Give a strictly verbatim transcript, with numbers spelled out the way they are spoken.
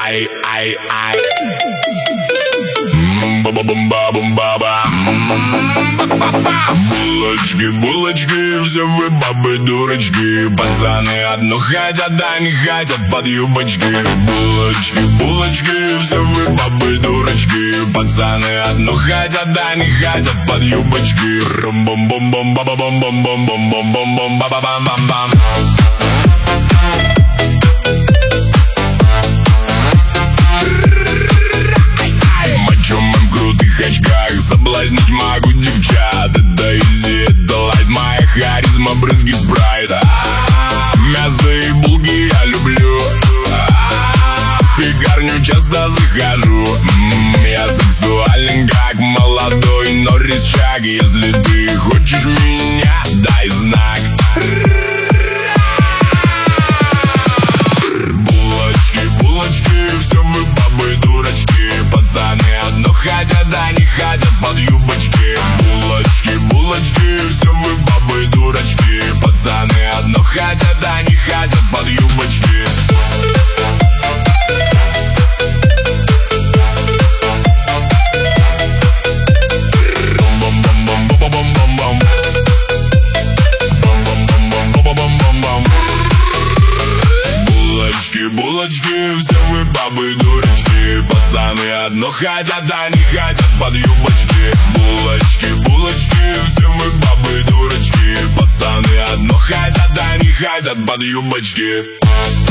ай, ай, ай. Ба-ба-бам-ба-бам-ба-ба. Булочки, булочки, все вы бабы дурочки. Пацаны одно хотят, да не хотят под юбочки. Булочки, булочки, все вы бабы дурочки. Пацаны одно хотят, да не хотят под юбочки. Рум-бум-бум-бам-ба-бам-бам-бам-бам-бам-бам-бам-бам-бам. Соблазнить могу девчат. Это изи, это лайт, моя харизма, брызги спрайта. Мясо и булки я люблю. В пекарню часто захожу. Я сексуален, как молодой Норрис Чак. Если ты хочешь меня, дай знак. Булочки, булочки, все вы бабы дурочки. Пацаны одно хотят, да не хотят под юбочки. Булочки, булочки, все вы бабы дурочки. Пацаны одно хотят, да не хотят под юбочки. Булочки, булочки, все вы бабы дурочки. Пацаны одно хотят, да не хотят под юбочки. Булочки, булочки, все вы бабы дурочки. Пацаны одно хотят, да не хотят под юбочки.